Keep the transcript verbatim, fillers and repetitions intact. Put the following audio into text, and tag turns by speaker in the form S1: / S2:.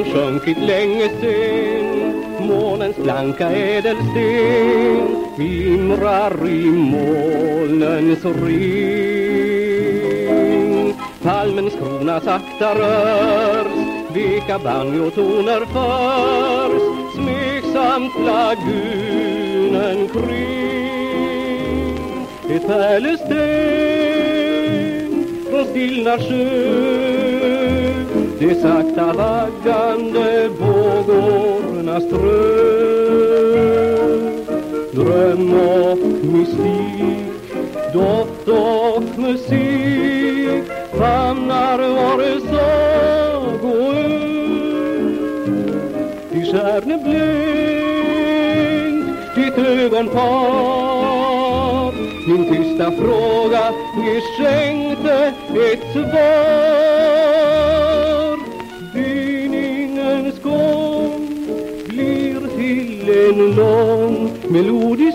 S1: sjunkit länge sen, månens blanka ädelsten glimrar i molnens ring. Palmens krona sakta rörs, veka banjotoner förs, smeksamt lagunen kring. Ett pärlesten från stilla sjö, det sakta vaggande vågornas strö. Dröm och mystik, doft och musik famnar vår sagoö. I stjärne blink ditt ögonpar, min tysta fråga geschenkte ett svar. Dyningens gång blir till en lång melodi